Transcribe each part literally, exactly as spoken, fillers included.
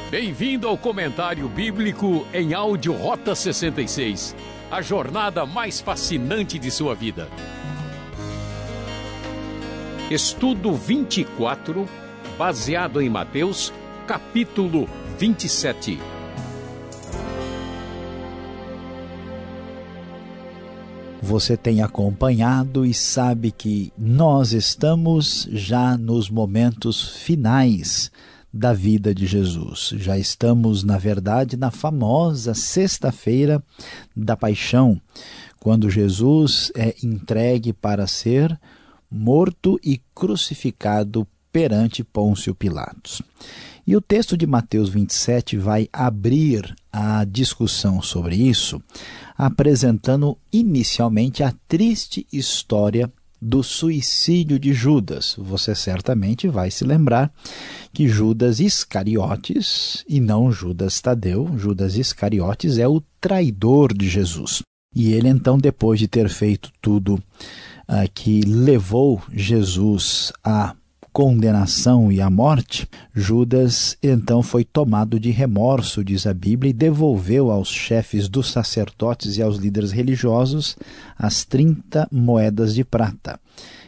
Bem-vindo ao Comentário Bíblico em áudio Rota sessenta e seis, a jornada mais fascinante de sua vida. Estudo vinte e quatro, baseado em Mateus, capítulo vinte e sete. Você tem acompanhado e sabe que nós estamos já nos momentos finais da vida de Jesus. Já estamos, na verdade, na famosa sexta-feira da paixão, quando Jesus é entregue para ser morto e crucificado perante Pôncio Pilatos. E o texto de Mateus vinte e sete vai abrir a discussão sobre isso, apresentando inicialmente a triste história do suicídio de Judas. Você certamente vai se lembrar que Judas Iscariotes, e não Judas Tadeu, Judas Iscariotes é o traidor de Jesus. E ele então, depois de ter feito tudo uh, que levou Jesus à condenação e à morte, Judas então foi tomado de remorso, diz a Bíblia, e devolveu aos chefes dos sacerdotes e aos líderes religiosos as trinta moedas de prata.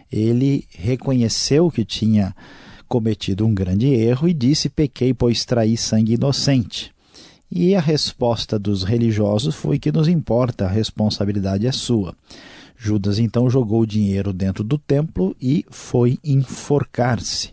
Ele reconheceu que tinha cometido um grande erro e disse: pequei, pois traí sangue inocente. E a resposta dos religiosos foi: que nos importa, a responsabilidade é sua. Judas então jogou o dinheiro dentro do templo e foi enforcar-se.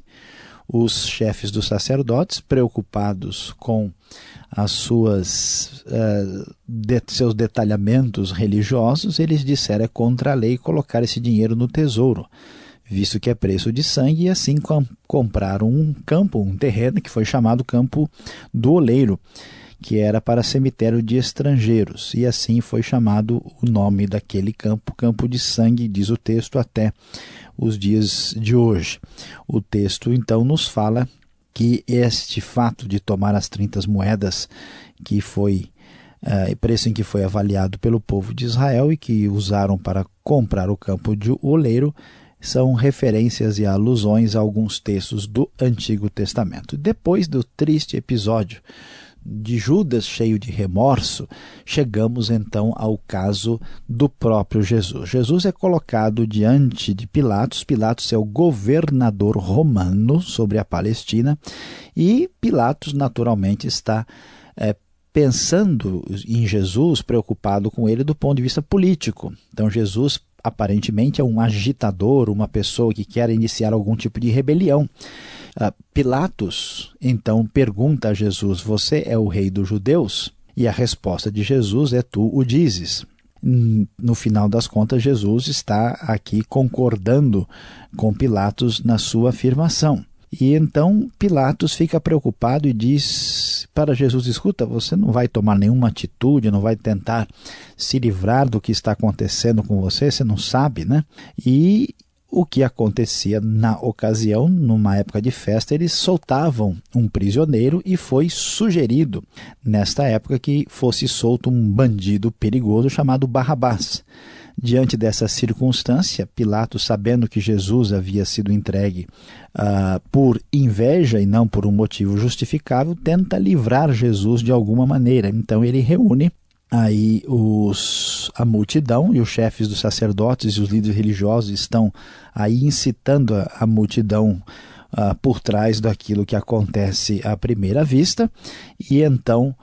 Os chefes dos sacerdotes, preocupados com as suas, uh, de, seus detalhamentos religiosos, eles disseram: é contra a lei colocar esse dinheiro no tesouro, visto que é preço de sangue, e assim com, compraram um campo, um terreno que foi chamado Campo do Oleiro, que era para cemitério de estrangeiros, e assim foi chamado o nome daquele campo, Campo de Sangue, diz o texto, até os dias de hoje. O texto então nos fala que este fato de tomar as trinta moedas, que foi uh, preço em que foi avaliado pelo povo de Israel e que usaram para comprar o Campo de Oleiro, são referências e alusões a alguns textos do Antigo Testamento. Depois do triste episódio de Judas cheio de remorso, chegamos então ao caso do próprio Jesus. Jesus é colocado diante de Pilatos. Pilatos é o governador romano sobre a Palestina e Pilatos naturalmente está é, pensando em Jesus, preocupado com ele do ponto de vista político. Então Jesus aparentemente é um agitador, uma pessoa que quer iniciar algum tipo de rebelião. Uh, Pilatos então pergunta a Jesus: você é o rei dos judeus? E a resposta de Jesus é: tu o dizes. No final das contas, Jesus está aqui concordando com Pilatos na sua afirmação. E então Pilatos fica preocupado e diz para Jesus: escuta, você não vai tomar nenhuma atitude, não vai tentar se livrar do que está acontecendo com você, você não sabe, né? E o que acontecia na ocasião, numa época de festa, eles soltavam um prisioneiro e foi sugerido, nesta época, que fosse solto um bandido perigoso chamado Barrabás. Diante dessa circunstância, Pilatos, sabendo que Jesus havia sido entregue uh, por inveja e não por um motivo justificável, tenta livrar Jesus de alguma maneira. Então ele reúne aí os, a multidão, e os chefes dos sacerdotes e os líderes religiosos estão aí incitando a, a multidão uh, por trás daquilo que acontece à primeira vista, e então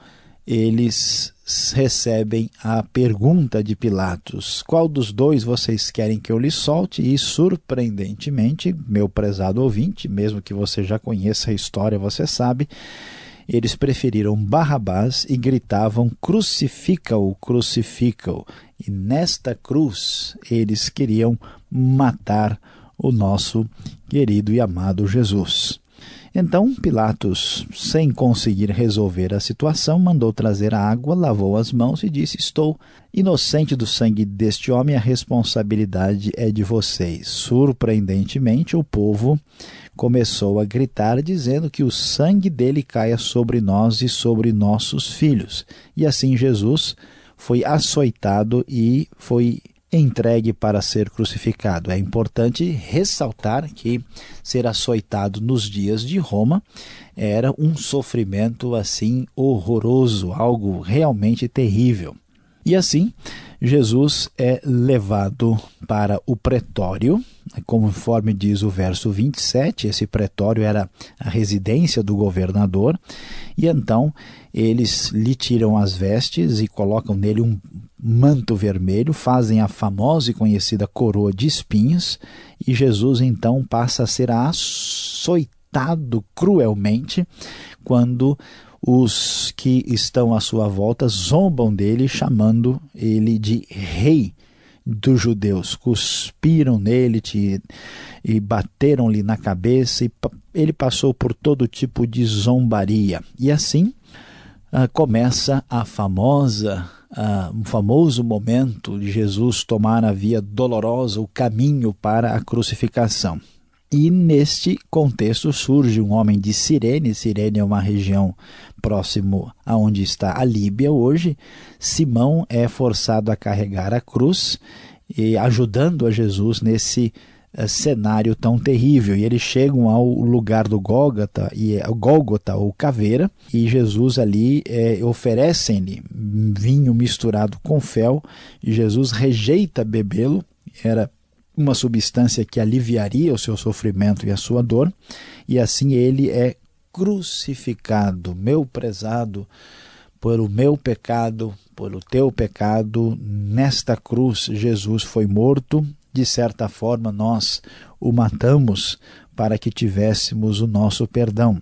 eles recebem a pergunta de Pilatos: qual dos dois vocês querem que eu lhe solte? E surpreendentemente, meu prezado ouvinte, mesmo que você já conheça a história, você sabe, eles preferiram Barrabás e gritavam: crucifica-o, crucifica-o. E nesta cruz eles queriam matar o nosso querido e amado Jesus. Então Pilatos, sem conseguir resolver a situação, mandou trazer a água, lavou as mãos e disse: estou inocente do sangue deste homem, a responsabilidade é de vocês. Surpreendentemente, o povo começou a gritar, dizendo que o sangue dele caia sobre nós e sobre nossos filhos. E assim Jesus foi açoitado e foi entregue para ser crucificado. É importante ressaltar que ser açoitado nos dias de Roma era um sofrimento assim horroroso, algo realmente terrível. E assim, Jesus é levado para o pretório, conforme diz o verso vinte e sete, esse pretório era a residência do governador, e então eles lhe tiram as vestes e colocam nele um manto vermelho, fazem a famosa e conhecida coroa de espinhos, e Jesus então passa a ser açoitado cruelmente quando os que estão à sua volta zombam dele, chamando ele de rei dos judeus. Cuspiram nele te, e bateram-lhe na cabeça, e ele passou por todo tipo de zombaria. E assim uh, começa a famosa, uh, um famoso momento de Jesus tomar a via dolorosa, o caminho para a crucificação. E neste contexto surge um homem de Cirene. Cirene é uma região próximo a onde está a Líbia hoje. Simão é forçado a carregar a cruz, e ajudando a Jesus nesse uh, cenário tão terrível. E eles chegam ao lugar do Gólgota, e é o Gólgota ou caveira, e Jesus ali é, oferecem-lhe vinho misturado com fel, e Jesus rejeita bebê-lo. Era uma substância que aliviaria o seu sofrimento e a sua dor, e assim ele é crucificado. Meu prezado, pelo meu pecado, pelo teu pecado, nesta cruz Jesus foi morto. De certa forma nós o matamos para que tivéssemos o nosso perdão.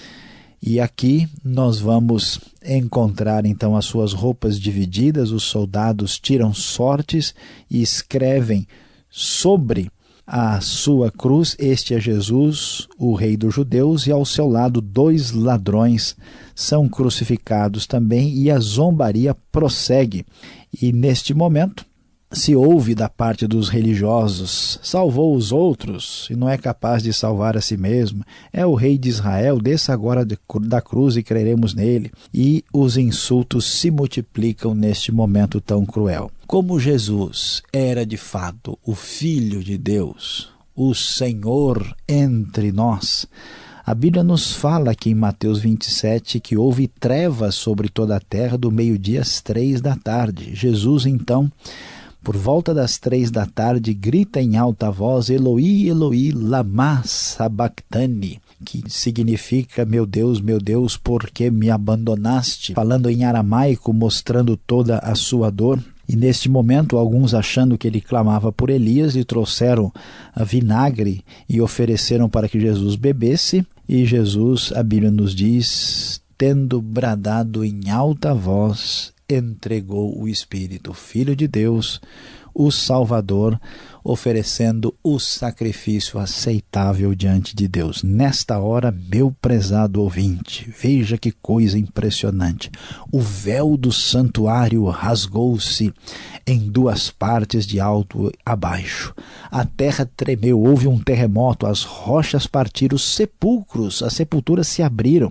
E aqui nós vamos encontrar então as suas roupas divididas, os soldados tiram sortes e escrevem sobre a sua cruz: este é Jesus, o rei dos judeus, e ao seu lado dois ladrões são crucificados também, e a zombaria prossegue. E neste momento se ouve da parte dos religiosos: salvou os outros e não é capaz de salvar a si mesmo, é o rei de Israel, desça agora da cruz e creremos nele. E os insultos se multiplicam neste momento tão cruel. Como Jesus era de fato o Filho de Deus, o Senhor entre nós, a Bíblia nos fala aqui em Mateus vinte e sete que houve trevas sobre toda a terra do meio-dia às três da tarde. Jesus então, por volta das três da tarde, grita em alta voz: Eloi, Eloi, lama sabachthani, que significa: meu Deus, meu Deus, por que me abandonaste? Falando em aramaico, mostrando toda a sua dor. E neste momento, alguns, achando que ele clamava por Elias, lhe trouxeram vinagre e ofereceram para que Jesus bebesse. E Jesus, a Bíblia nos diz, tendo bradado em alta voz, entregou o Espírito, o Filho de Deus, o Salvador, oferecendo o sacrifício aceitável diante de Deus. Nesta hora, meu prezado ouvinte, veja que coisa impressionante. O véu do santuário rasgou-se em duas partes, de alto a baixo. A terra tremeu, houve um terremoto, as rochas partiram, os sepulcros, as sepulturas se abriram.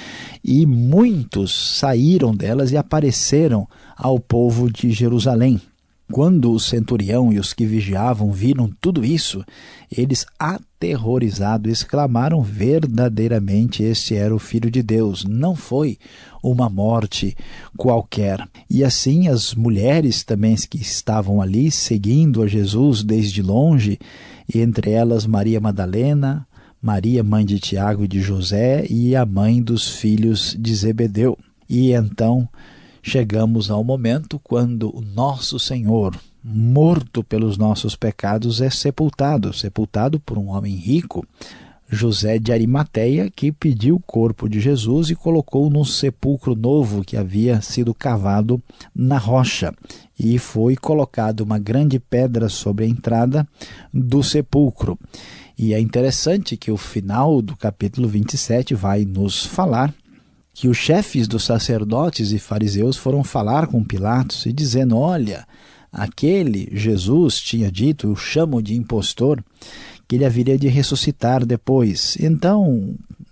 E muitos saíram delas e apareceram ao povo de Jerusalém. Quando o centurião e os que vigiavam viram tudo isso, eles, aterrorizados, exclamaram: verdadeiramente este era o Filho de Deus, não foi uma morte qualquer. E assim as mulheres também que estavam ali seguindo a Jesus desde longe, e entre elas Maria Madalena, Maria, mãe de Tiago e de José, e a mãe dos filhos de Zebedeu. E então chegamos ao momento quando o nosso Senhor, morto pelos nossos pecados, é sepultado, sepultado por um homem rico, José de Arimateia, que pediu o corpo de Jesus e colocou num sepulcro novo que havia sido cavado na rocha. E foi colocada uma grande pedra sobre a entrada do sepulcro. E é interessante que o final do capítulo vinte e sete vai nos falar que os chefes dos sacerdotes e fariseus foram falar com Pilatos e dizendo: olha, aquele Jesus tinha dito, eu chamo de impostor, que ele haveria de ressuscitar depois. Então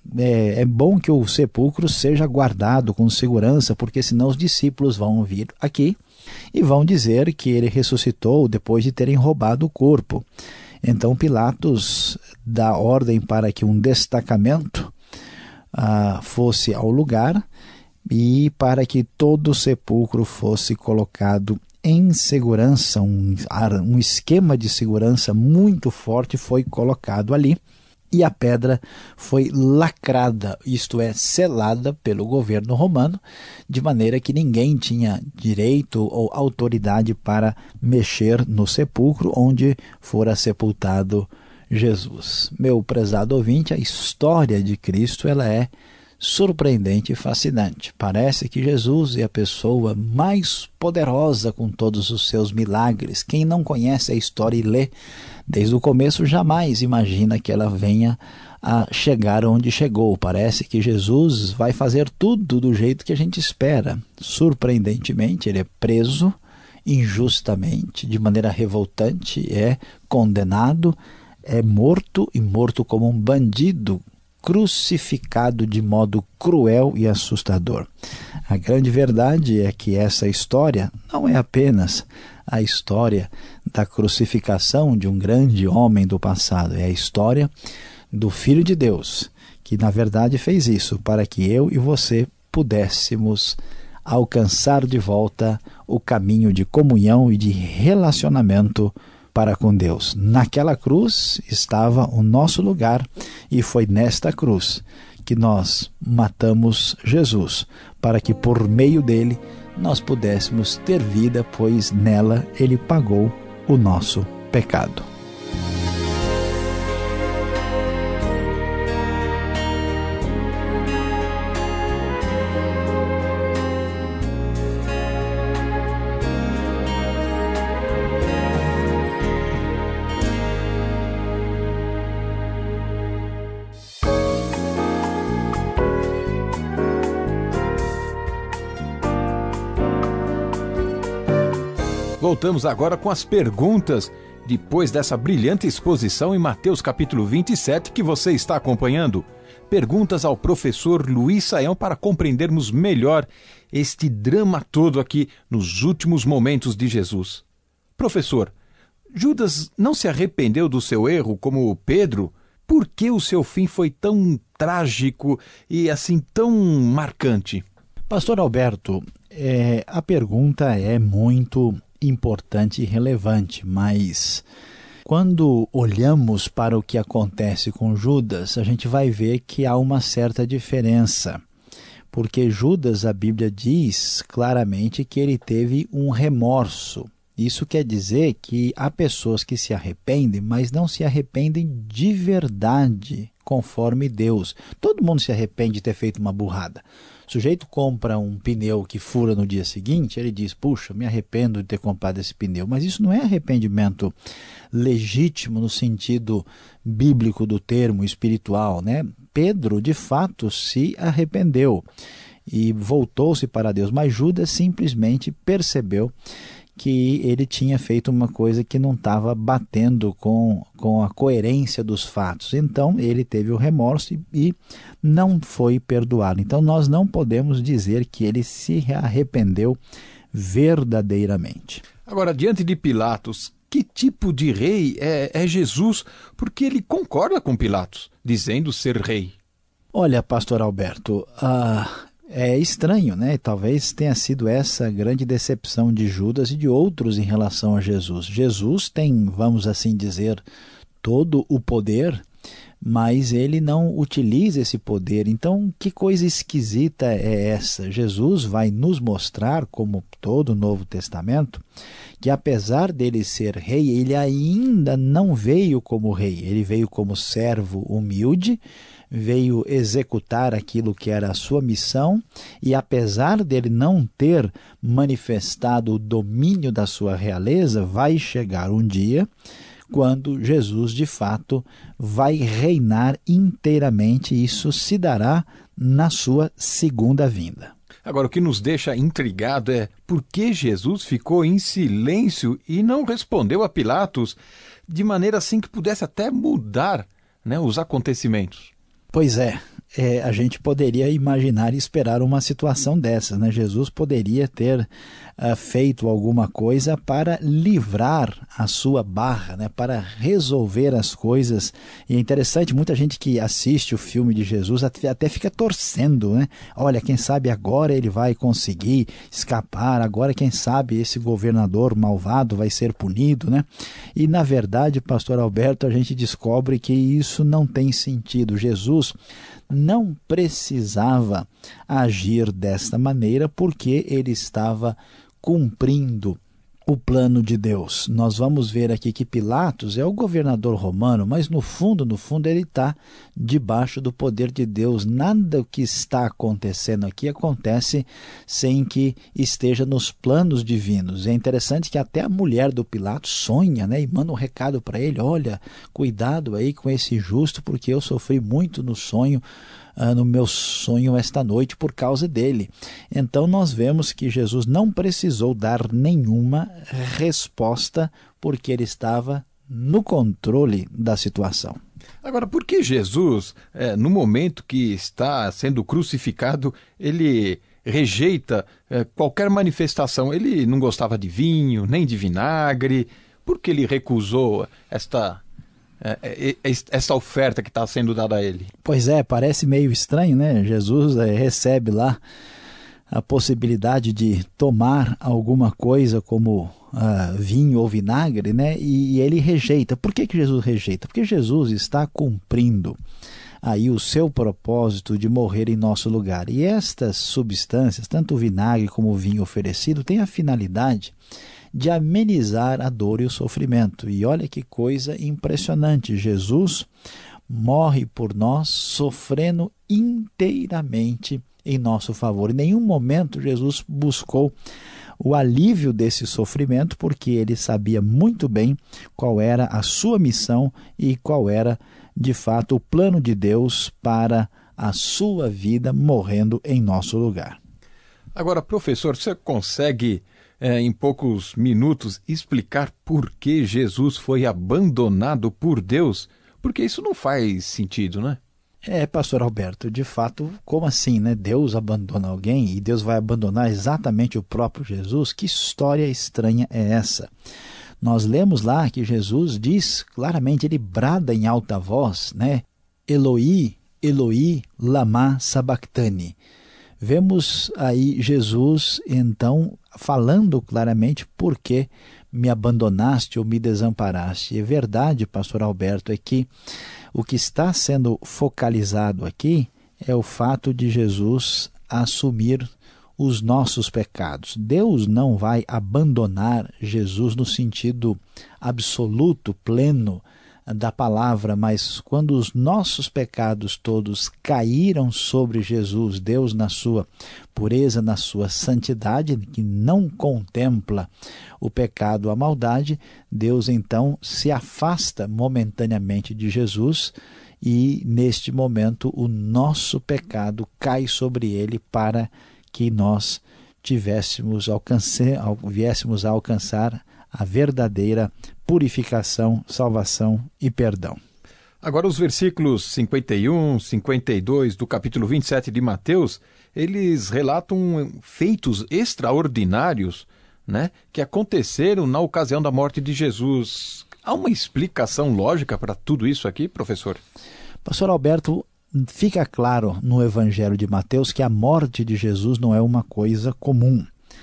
é, é bom que o sepulcro seja guardado com segurança, porque senão os discípulos vão vir aqui e vão dizer que ele ressuscitou depois de terem roubado o corpo. Então Pilatos dá ordem para que um destacamento ah, fosse ao lugar e para que todo o sepulcro fosse colocado em segurança. Um, um esquema de segurança muito forte foi colocado ali e a pedra foi lacrada, isto é, selada pelo governo romano, de maneira que ninguém tinha direito ou autoridade para mexer no sepulcro onde fora sepultado Jesus. Meu prezado ouvinte, a história de Cristo ela é surpreendente e fascinante. Parece que Jesus é a pessoa mais poderosa com todos os seus milagres. Quem não conhece a história e lê desde o começo jamais imagina que ela venha a chegar onde chegou. Parece que Jesus vai fazer tudo do jeito que a gente espera. Surpreendentemente, ele é preso injustamente, de maneira revoltante, é condenado, é morto e morto como um bandido, crucificado de modo cruel e assustador. A grande verdade é que essa história não é apenas a história da crucificação de um grande homem do passado, é a história do Filho de Deus, que na verdade fez isso para que eu e você pudéssemos alcançar de volta o caminho de comunhão e de relacionamento para com Deus. Naquela cruz estava o nosso lugar e foi nesta cruz que nós matamos Jesus, para que por meio dele nós pudéssemos ter vida, pois nela ele pagou o nosso pecado. Voltamos agora com as perguntas, depois dessa brilhante exposição em Mateus capítulo vinte e sete que você está acompanhando. Perguntas ao professor Luiz Saião para compreendermos melhor este drama todo aqui nos últimos momentos de Jesus. Professor, Judas não se arrependeu do seu erro como Pedro? Por que o seu fim foi tão trágico e assim tão marcante? Pastor Alberto, é, a pergunta é muito importante e relevante, mas quando olhamos para o que acontece com Judas, a gente vai ver que há uma certa diferença, porque Judas, a Bíblia diz claramente que ele teve um remorso. Isso quer dizer que há pessoas que se arrependem, mas não se arrependem de verdade, conforme Deus. Todo mundo se arrepende de ter feito uma burrada. O sujeito compra um pneu que fura no dia seguinte, ele diz, puxa, me arrependo de ter comprado esse pneu. Mas isso não é arrependimento legítimo no sentido bíblico do termo, espiritual, né? Pedro, de fato, se arrependeu e voltou-se para Deus, mas Judas simplesmente percebeu que ele tinha feito uma coisa que não estava batendo com, com a coerência dos fatos. Então, ele teve o remorso e, e não foi perdoado. Então, nós não podemos dizer que ele se arrependeu verdadeiramente. Agora, diante de Pilatos, que tipo de rei é, é Jesus? Porque ele concorda com Pilatos, dizendo ser rei. Olha, pastor Alberto, ah, é estranho, né? Talvez tenha sido essa a grande decepção de Judas e de outros em relação a Jesus. Jesus tem, vamos assim dizer, todo o poder, mas ele não utiliza esse poder. Então, que coisa esquisita é essa? Jesus vai nos mostrar, como todo o Novo Testamento, que apesar dele ser rei, ele ainda não veio como rei. Ele veio como servo humilde, veio executar aquilo que era a sua missão, e apesar dele não ter manifestado o domínio da sua realeza, vai chegar um dia quando Jesus de fato vai reinar inteiramente, e isso se dará na sua segunda vinda. Agora, o que nos deixa intrigado é por que Jesus ficou em silêncio e não respondeu a Pilatos de maneira assim que pudesse até mudar, né, os acontecimentos. Pois é, é, a gente poderia imaginar e esperar uma situação dessas, né? Jesus poderia ter uh, feito alguma coisa para livrar a sua barra, né? Para resolver as coisas. E é interessante, muita gente que assiste o filme de Jesus até, até fica torcendo, né? Olha, quem sabe agora ele vai conseguir escapar, agora quem sabe esse governador malvado vai ser punido, né? E na verdade, pastor Alberto, a gente descobre que isso não tem sentido. Jesus não precisava agir desta maneira porque ele estava cumprindo o plano de Deus. Nós vamos ver aqui que Pilatos é o governador romano, mas no fundo, no fundo ele está debaixo do poder de Deus. Nada que está acontecendo aqui acontece sem que esteja nos planos divinos. É interessante que até a mulher do Pilatos sonha, né, e manda um recado para ele: olha, cuidado aí com esse justo, porque eu sofri muito no sonho, Uh, no meu sonho esta noite por causa dele. Então nós vemos que Jesus não precisou dar nenhuma resposta porque ele estava no controle da situação. Agora, por que Jesus, é, no momento que está sendo crucificado, ele rejeita é, qualquer manifestação? Ele não gostava de vinho, nem de vinagre. Por que ele recusou esta É, é, é, essa oferta que está sendo dada a ele? Pois é, parece meio estranho, né? Jesus é, recebe lá a possibilidade de tomar alguma coisa como uh, vinho ou vinagre, né? E, e ele rejeita. Por que que Jesus rejeita? Porque Jesus está cumprindo aí o seu propósito de morrer em nosso lugar. E estas substâncias, tanto o vinagre como o vinho oferecido, têm a finalidade de amenizar a dor e o sofrimento. E olha que coisa impressionante, Jesus morre por nós sofrendo inteiramente em nosso favor. Em nenhum momento Jesus buscou o alívio desse sofrimento, porque ele sabia muito bem qual era a sua missão e qual era, de fato, o plano de Deus para a sua vida, morrendo em nosso lugar. Agora, professor, você consegue É, em poucos minutos, explicar por que Jesus foi abandonado por Deus? Porque isso não faz sentido, né? É, pastor Alberto, de fato, como assim, né? Deus abandona alguém e Deus vai abandonar exatamente o próprio Jesus? Que história estranha é essa? Nós lemos lá que Jesus diz claramente, ele brada em alta voz, né? Eloi, Eloi, lama sabachthani. Vemos aí Jesus, então, falando claramente por que me abandonaste ou me desamparaste. E é verdade, pastor Alberto, é que o que está sendo focalizado aqui é o fato de Jesus assumir os nossos pecados. Deus não vai abandonar Jesus no sentido absoluto, pleno da palavra, mas quando os nossos pecados todos caíram sobre Jesus, Deus na sua pureza, na sua santidade, que não contempla o pecado, a maldade, Deus então se afasta momentaneamente de Jesus e neste momento o nosso pecado cai sobre ele para que nós tivéssemos alcance, viéssemos a alcançar a verdadeira purificação, salvação e perdão. Agora os versículos cinquenta e um, cinquenta e dois do capítulo vinte e sete de Mateus, eles relatam feitos extraordinários, né, que aconteceram na ocasião da morte de Jesus. Há uma explicação lógica para tudo isso aqui, professor? Pastor Alberto, fica claro no Evangelho de Mateus que a morte de Jesus não é uma coisa comum.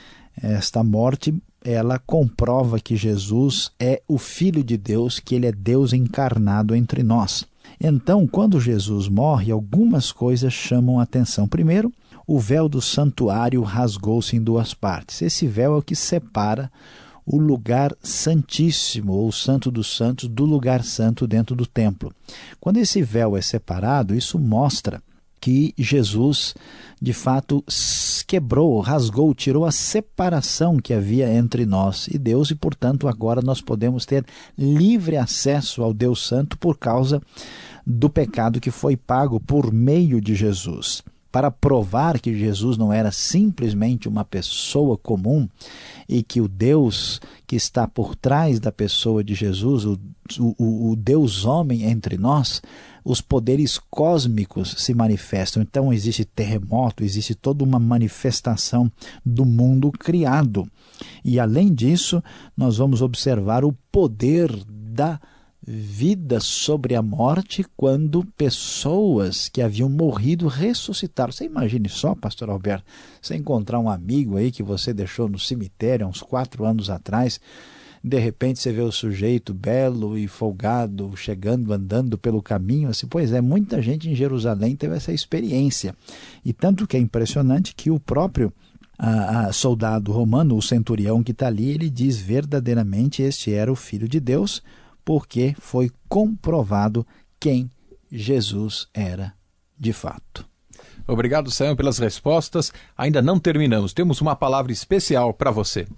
Esta morte, ela comprova que Jesus é o Filho de Deus, que ele é Deus encarnado entre nós. Então, quando Jesus morre, algumas coisas chamam a atenção. Primeiro, o véu do santuário rasgou-se em duas partes. Esse véu é o que separa o lugar santíssimo, ou santo dos santos, do lugar santo dentro do templo. Quando esse véu é separado, isso mostra que Jesus, de fato, quebrou, rasgou, tirou a separação que havia entre nós e Deus, e, portanto, agora nós podemos ter livre acesso ao Deus Santo por causa do pecado que foi pago por meio de Jesus. Para provar que Jesus não era simplesmente uma pessoa comum e que o Deus que está por trás da pessoa de Jesus, o, o, o Deus homem entre nós, os poderes cósmicos se manifestam. Então existe terremoto, existe toda uma manifestação do mundo criado. E além disso, nós vamos observar o poder da vida sobre a morte quando pessoas que haviam morrido ressuscitaram. Você imagine só, pastor Alberto, você encontrar um amigo aí que você deixou no cemitério há uns quatro anos atrás, de repente você vê o sujeito belo e folgado chegando, andando pelo caminho, assim, pois é, muita gente em Jerusalém teve essa experiência. E tanto que é impressionante que o próprio a, a soldado romano, o centurião que está ali, ele diz verdadeiramente este era o Filho de Deus, porque foi comprovado quem Jesus era de fato. Obrigado, Sayão, pelas respostas. Ainda não terminamos. Temos uma palavra especial para você.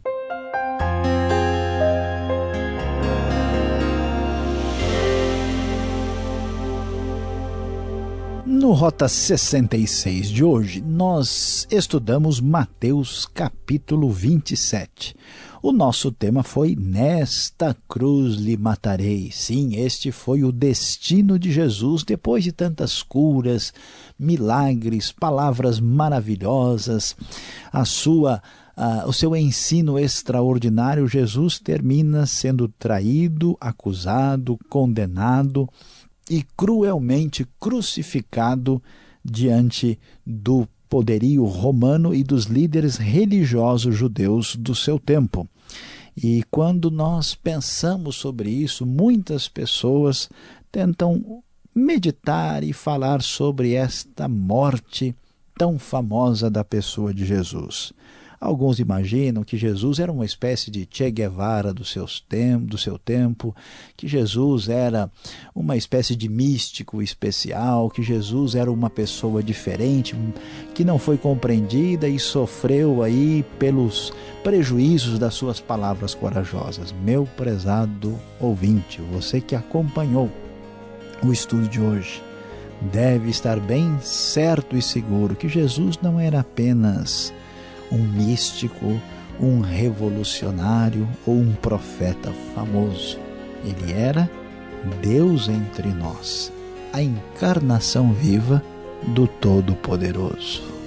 No Rota sessenta e seis de hoje, nós estudamos Mateus capítulo vinte e sete. O nosso tema foi Nesta cruz lhe matarei. Sim, este foi o destino de Jesus depois de tantas curas, milagres, palavras maravilhosas, a sua, uh, o seu ensino extraordinário. Jesus termina sendo traído, acusado, condenado e cruelmente crucificado diante do poderio romano e dos líderes religiosos judeus do seu tempo. E quando nós pensamos sobre isso, muitas pessoas tentam meditar e falar sobre esta morte tão famosa da pessoa de Jesus. Alguns imaginam que Jesus era uma espécie de Che Guevara do, seus tem- do seu tempo, que Jesus era uma espécie de místico especial, que Jesus era uma pessoa diferente, que não foi compreendida e sofreu aí pelos prejuízos das suas palavras corajosas. Meu prezado ouvinte, você que acompanhou o estudo de hoje, deve estar bem certo e seguro que Jesus não era apenas um místico, um revolucionário ou um profeta famoso. Ele era Deus entre nós, a encarnação viva do Todo-Poderoso.